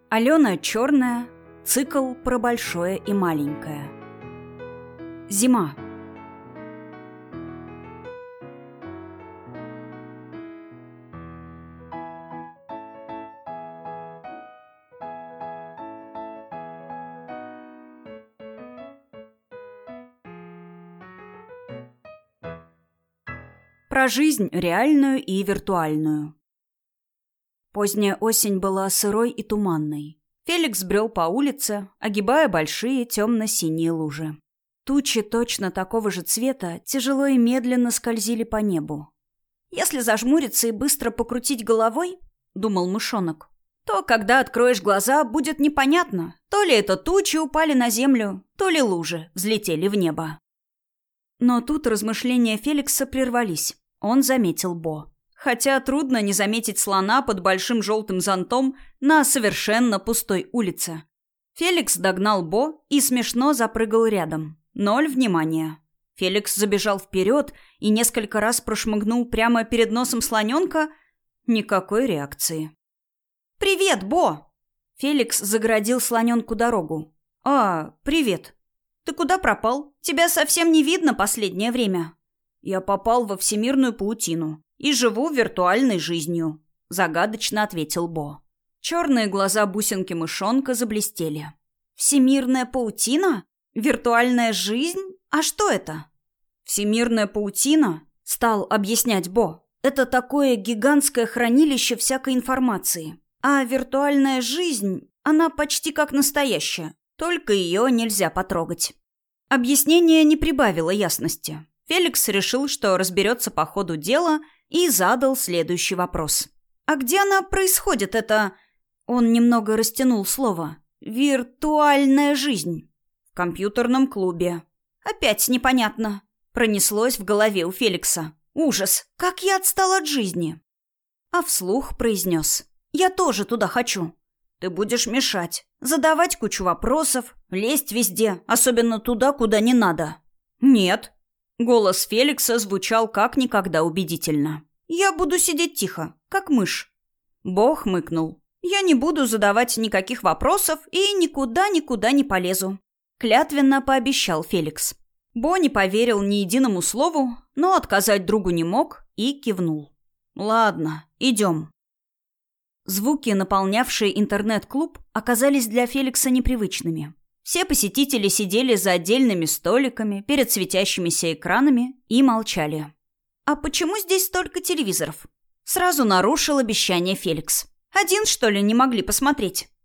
Алена Черная. Цикл про большое и маленькое. Зима. Про жизнь реальную и виртуальную. Поздняя осень была сырой и туманной. Феликс брел по улице, огибая большие темно-синие лужи. Тучи точно такого же цвета тяжело и медленно скользили по небу. «Если зажмуриться и быстро покрутить головой, — думал мышонок, — то, когда откроешь глаза, будет непонятно, то ли это тучи упали на землю, то ли лужи взлетели в небо». Но тут размышления Феликса прервались. Он заметил Бо. Хотя трудно не заметить слона под большим желтым зонтом на совершенно пустой улице. Феликс догнал Бо и смешно запрыгал рядом. 0 внимания. Феликс забежал вперед и несколько раз прошмыгнул прямо перед носом слоненка. Никакой реакции. «Привет, Бо!» Феликс загородил слоненку дорогу. Привет. Ты куда пропал? Тебя совсем не видно последнее время». «Я попал во всемирную паутину и живу виртуальной жизнью», — загадочно ответил Бо. Черные глаза бусинки мышонка заблестели. «Всемирная паутина? Виртуальная жизнь? А что это?» «Всемирная паутина», — стал объяснять Бо, — «это такое гигантское хранилище всякой информации. А виртуальная жизнь, она почти как настоящая, только ее нельзя потрогать». Объяснение не прибавило ясности. Феликс решил, что разберется по ходу дела, и задал следующий вопрос. «А где она происходит, это...» Он немного растянул слово. «Виртуальная жизнь». «В компьютерном клубе». «Опять непонятно». Пронеслось в голове у Феликса. «Ужас! Как я отстал от жизни!» А вслух произнес. «Я тоже туда хочу». «Ты будешь мешать, задавать кучу вопросов, лезть везде, особенно туда, куда не надо». «Нет». Голос Феликса звучал как никогда убедительно. «Я буду сидеть тихо, как мышь». Бо хмыкнул. «Я не буду задавать никаких вопросов и никуда не полезу», — клятвенно пообещал Феликс. Бо не поверил ни единому слову, но отказать другу не мог и кивнул. «Ладно, идем». Звуки, наполнявшие интернет-клуб, оказались для Феликса непривычными. Все посетители сидели за отдельными столиками перед светящимися экранами и молчали. «А почему здесь столько телевизоров?» Сразу нарушил обещание Феликс. «Один, что ли, не могли посмотреть?»